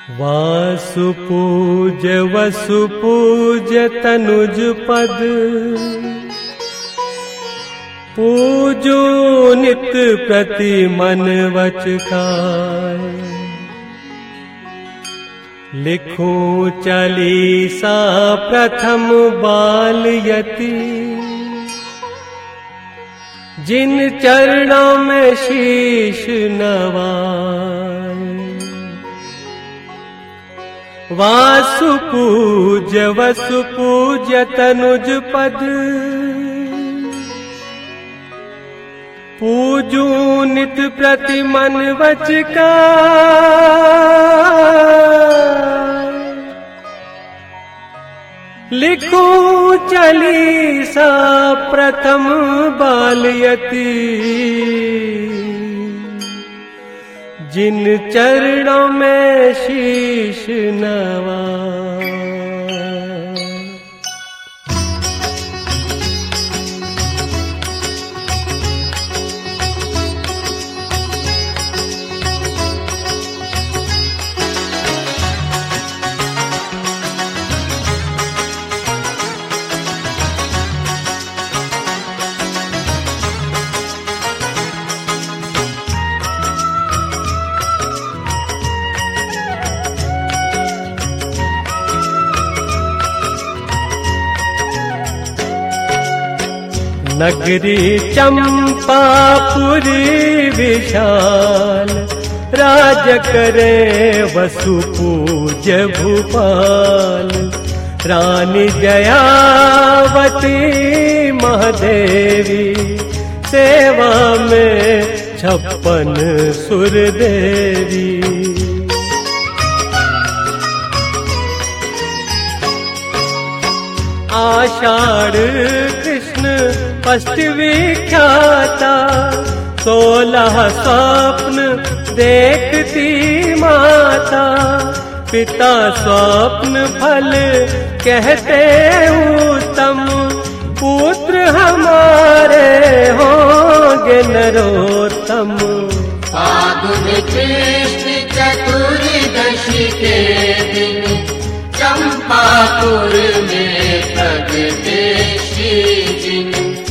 वासुपूज वसुपूज तनुज पद, पूजो नित प्रति मन वच काय। लिखूं चालीसा प्रथम बाल यति, जिन चरणों में शीश नवाए। वासुपूज वसुपूज तनुज पद, पूजू नित प्रति मन वच काय। लिखूं चालीसा प्रथम बाल यति, जिन चरणों में शीश नवाए। नगरी चंपापुरी विशाल, राज करे वसुपूज भूपाल। रानी जयावती महादेवी, सेवा में 56 सुरदेवी। आषाढ़ कृष्ण अष्टमी ख्याता, 16 स्वप्न देखती माता। पिता स्वप्न फल कहते उत्तम, पुत्र हमारे होंगे नरोत्तम। फागुन कृष्ण चतुर्दशी के दिन, चंपापुर में प्रगटे श्री जिन।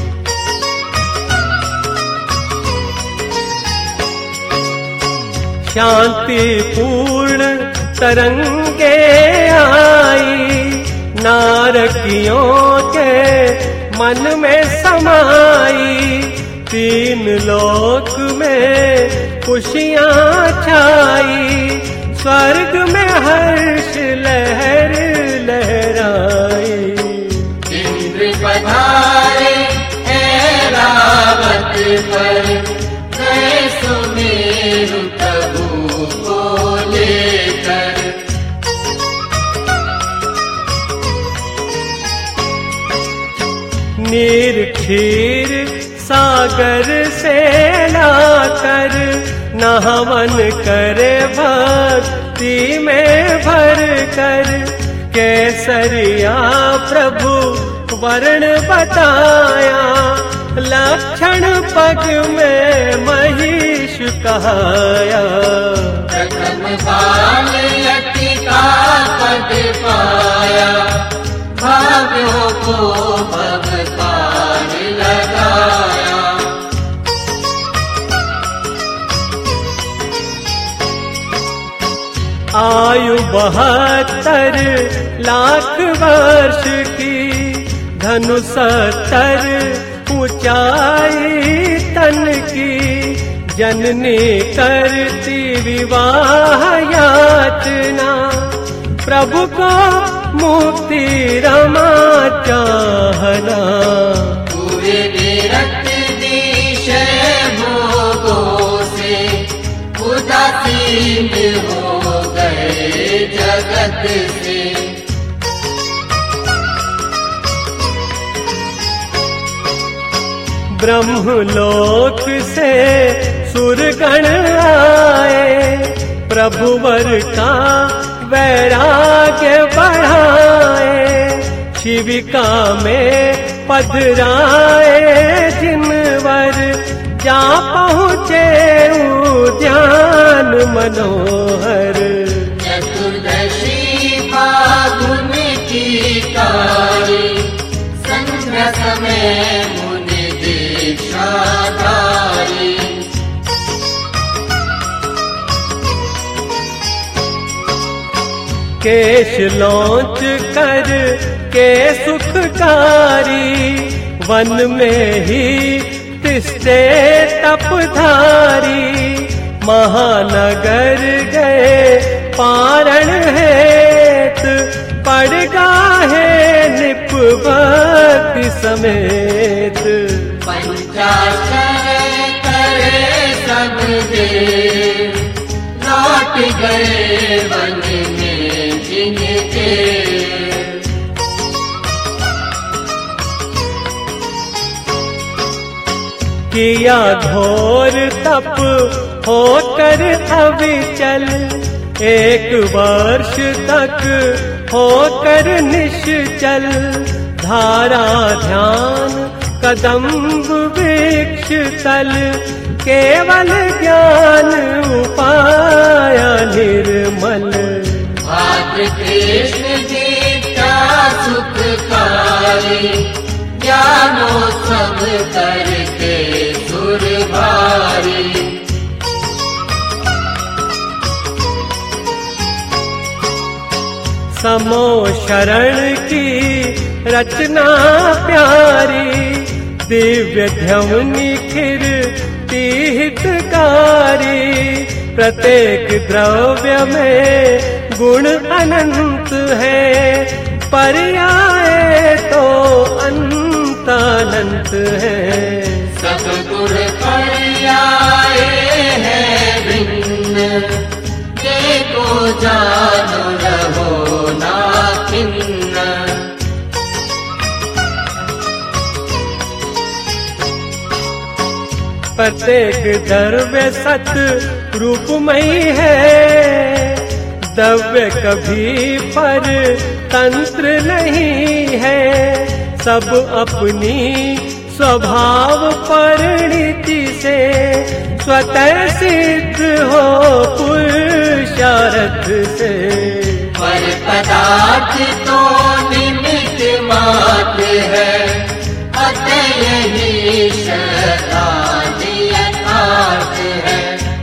शांति पूर्ण तरंगे आई, नारकियों के मन में समाई। 3 लोक में खुशियाँ छाई, स्वर्ग में हर्ष लहर लहराई। इंद्र पधारे ऐरावत पर, गए सुमेरु प्रभु को लेकर। नीर क्षीर सागर से लाकर, नहवन करे भक्ति में भर कर। केसरिया प्रभु वर्ण बताया, लक्षण पग में महिष कहाया। प्रथम बाल यति का पद पाया, भाग्यों को भगवान लगाया। आयु 72 लाख वर्ष की, धनु 70 ऊंचाई तन की। जननी करती विवाह याचना, प्रभु को मुक्ति रमा चाहना। पूरे विरक्त विषय भोगों से, उदासीन हो गए जगत से। ब्रह्मलोक से सुरगण आए, प्रभुवर का वैराग्य बढ़ाए। शिविका में पधराए जिनवर, जा पहुँचे उद्यान मनोहर। में मुनि दीक्षाधारी। केश लौंच कर के सुखकारी, वन में ही तिष्ठे तपधारी। महानगर गए पारण हेत, पड़ गाहे निप भक्ति समेत। पंचाक्षर करे सब देव, लौट गए वन में जिनके। किया घोर तप होकर अविचल, 1 वर्ष तक होकर निश्चल। धारा ध्यान कदम्ब वृक्ष तल, केवल ज्ञान उपाया निर्मल। भाद्र कृष्ण जी का सुखकारी, ज्ञानोत्सव करके सुर भारी। समो शरण की रचना प्यारी, दिव्य ध्वनि खिर हितकारी। प्रत्येक द्रव्य में गुण अनंत है, पर्याय तो अनंत है। सब गुण पर्याय है भिन्न, देखो जानो रहो ना खिन्न। प्रत्येक द्रव्य सत रूपमयी है, द्रव्य कभी पर तंत्र नहीं है। सब अपनी स्वभाव परिणति से, स्वतः सिद्ध हो पुरुषार्थ से। पर पदार्थ तो निमित्त मात्र है, अतः यही शतादि यथार्थ है।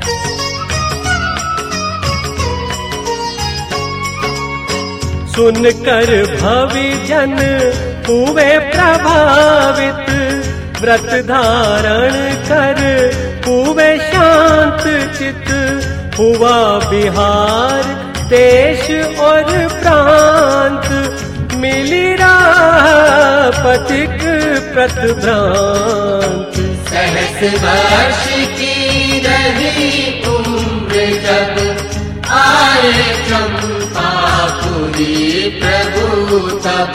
सुनकर भवि जन हुए प्रभावित, व्रत धारण कर हुए शांत चित। हुआ बिहार देश और प्रांत, मिली राह पथिक प्रतभ्रांत। सहस वर्ष की रही उम्र जब, आए चंपापुरी प्रभु तब।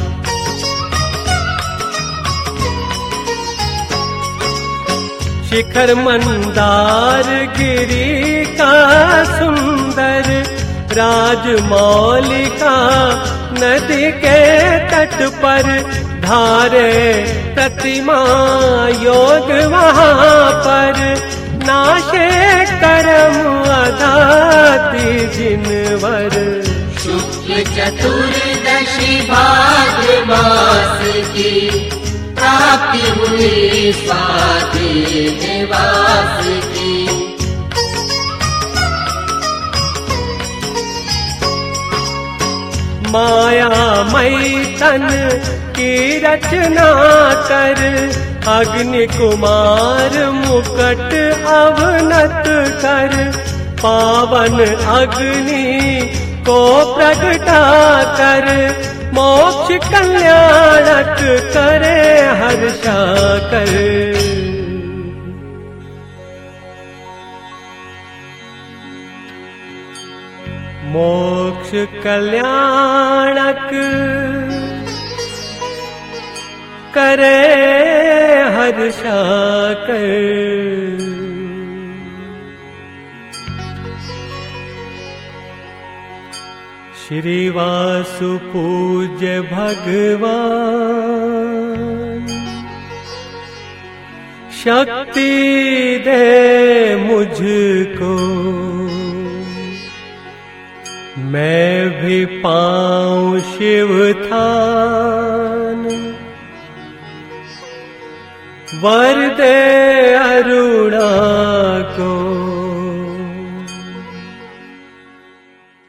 शिखर मंदार गिरी का सुंदर, राजमौलिका नदी के तट पर। धारे प्रतिमा योग वहाँ पर, नाशे कर्म अधाति जिनवर। शुक्ल चतुर्दशी भाद्र मास की, प्राप्ति हुई स्वाति निवास की। मायामयी तन की रचना कर, अग्नि कुमार मुकट अवनत कर। पावन अग्नि को प्रगटा कर, मोक्ष कल्याणक करे हर्षा कर। मोक्ष कल्याणक करे हर्षा कर। श्री वासु पूज्य भगवान, शक्ति दे मुझको, मैं भी पाऊं शिव थान। वर दे अरुण